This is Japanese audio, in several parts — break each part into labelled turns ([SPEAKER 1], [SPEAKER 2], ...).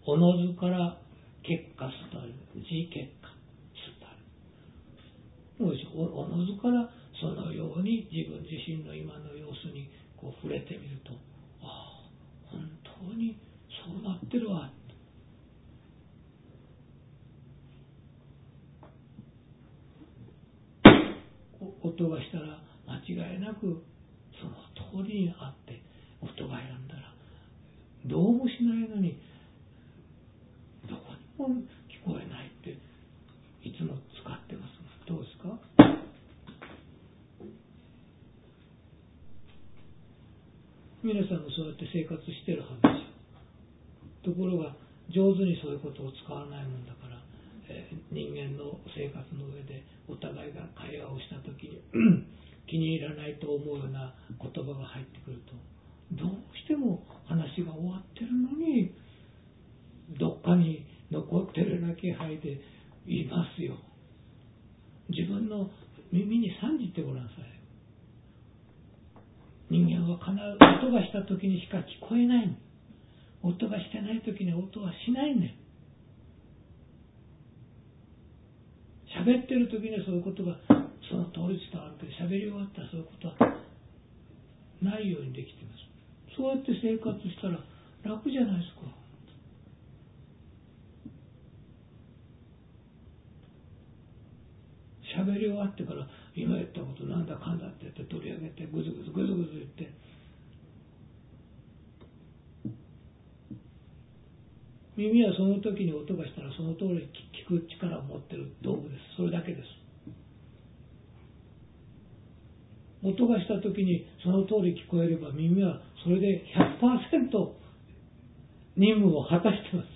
[SPEAKER 1] おのずから結果すたる、自結果すたる。もうおのずからそのように自分自身の今の様子にこう触れてみると、ああ、本当にそうなってるわ。音がしたら間違いなくその通りにあって、音がやんだらどうもしないのにどこにも聞こえないっていつも使ってます。どうですか？皆さんもそうやって生活してるはずですよ。ところが上手にそういうことを使わないもんだから、人間の生活の上でお互いが会話をしたときに気に入らないと思うような言葉が入ってくると、どうしても話が終わってるのにどっかに残ってるような気配でいますよ。自分の耳に参じてごらんなさい。人間は必ず音がしたときにしか聞こえないの。音がしてないときに音はしないね。喋ってるときにはそういうことがその通り伝わるけど、喋り終わったらそういうことはないようにできています。そうやって生活したら楽じゃないですか。喋り終わってから今言ったことなんだかんだって言って取り上げてぐずぐずぐずぐず言って、耳はその時に音がしたらその通り聞く力を持ってる道具です。それだけです。音がした時にその通り聞こえれば耳はそれで 100% 任務を果たしてます。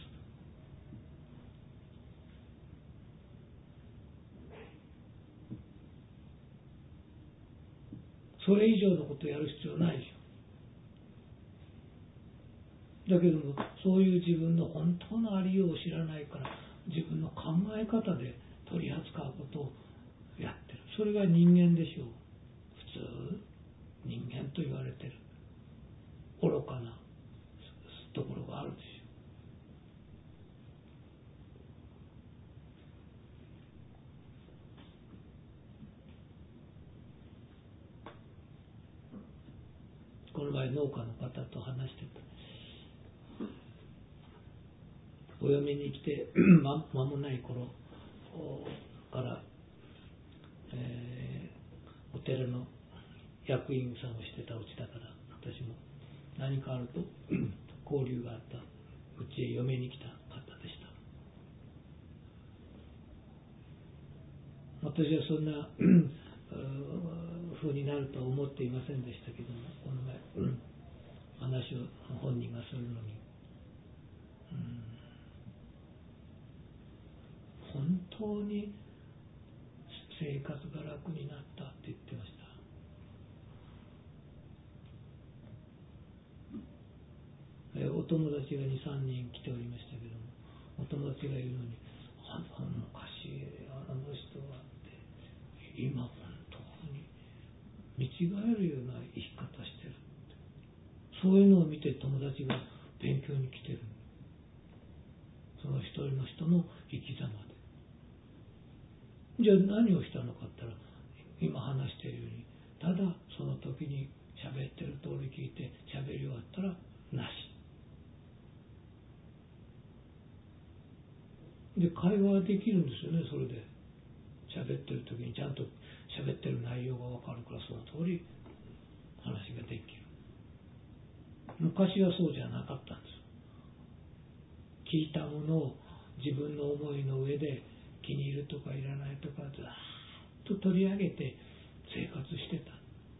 [SPEAKER 1] それ以上のことをやる必要ないでしょ。だけどもそういう自分の本当のありようを知らないから、自分の考え方で取り扱うことをやってる。それが人間でしょう。普通人間と言われてる愚かなところがあるでしょう。この前農家の方と話してた。お嫁に来て間もない頃から、お寺の役員さんをしてたうちだから、私も何かあると交流があったうちへ嫁に来た方でした。私はそんな風になるとは思っていませんでしたけども、この前話を本人がするのに、本当に生活が楽になったって言ってました。お友達が 2,3 人来ておりましたけども、お友達がいるのに昔あの人はって今本当に見違えるような生き方してるって、そういうのを見て友達が勉強に来てる。その一人の人の生き様で。じゃあ何をしたのかって言ったら、今話しているように、ただその時に喋ってる通り聞いて喋り終わったらなしで、会話できるんですよね。それで喋ってる時にちゃんと喋ってる内容が分かるから、その通り話ができる。昔はそうじゃなかったんです。聞いたものを自分の思いの上で気に入るとかいらないとかずっと取り上げて生活してた。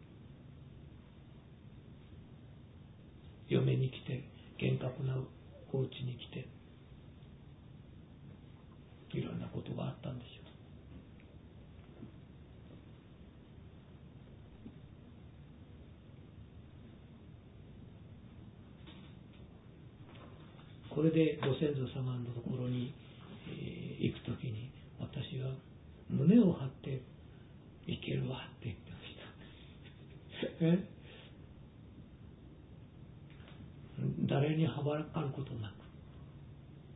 [SPEAKER 1] 嫁に来て、厳格なお家に来て、いろんなことがあったんでしょう。これでご先祖様のところに、行くときに、私は胸を張って行けるわって言ってました。誰にはばかることなく、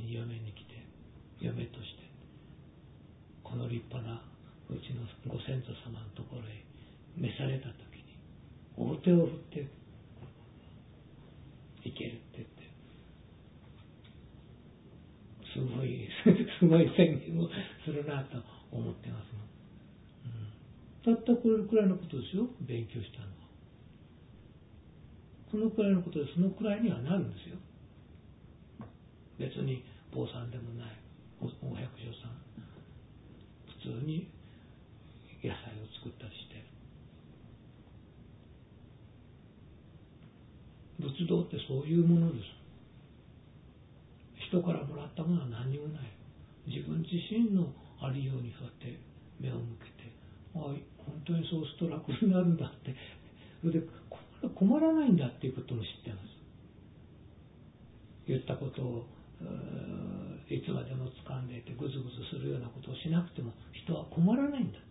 [SPEAKER 1] に嫁に来て、嫁としてこの立派なうちのご先祖様のところへ召された時に大手を振っていけるって言って、すごい宣言をするなと思ってますもん。たったこれくらいのことですよ、勉強したのは。このくらいのことでそのくらいにはなるんですよ。別に坊さんでもないお百姓さん、普通に野菜を作ったりしてる。仏道ってそういうものです。人からもらったものは何にもない。自分自身のありようにそうやって目を向けて、本当にそうすると楽になるんだって、それで困らないんだっていうことも知ってます。言ったことをいつまでも掴んでいてグズグズするようなことをしなくても人は困らないんだと。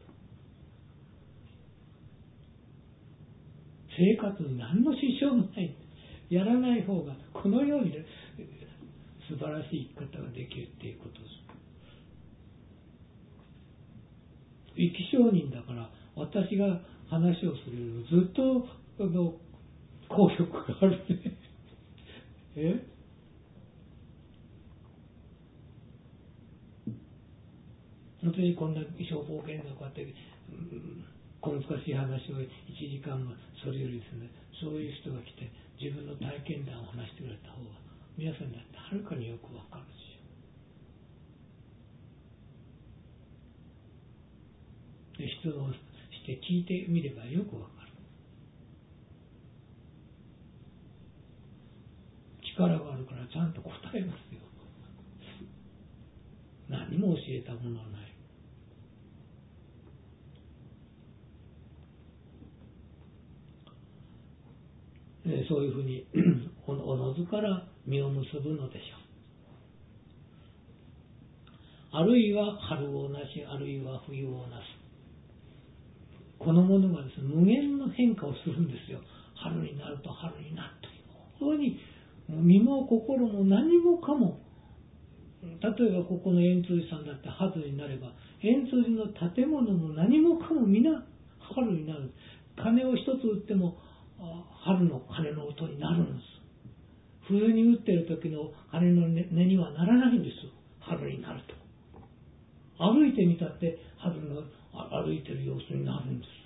[SPEAKER 1] 生活に何の支障もない。やらない方がこのように素晴らしい生き方ができるっていうことです。生き証人だから私が話をするよりずっと効力があるね。私こんな小方言のこうやって、小難しい話を1時間もそれよりですね、そういう人が来て自分の体験談を話してくれた方が皆さんだってはるかによくわかるし、質問して聞いてみればよくわかる。力があるからちゃんと答えますよ。何も教えたものはない。そういうふうにおのずから実を結ぶのでしょう。あるいは春をなし、あるいは冬をなす。このものがですね、無限の変化をするんですよ。春になると春になるという。本当に身も心も何もかも、例えばここの円通寺さんだって春になれば、円通寺の建物も何もかも皆春になる。鐘を一つ打っても春の鐘の音になるんです。冬に打ってる時の鐘の音にはならないんです。春になると。歩いてみたって春の歩いてる様子になるんです。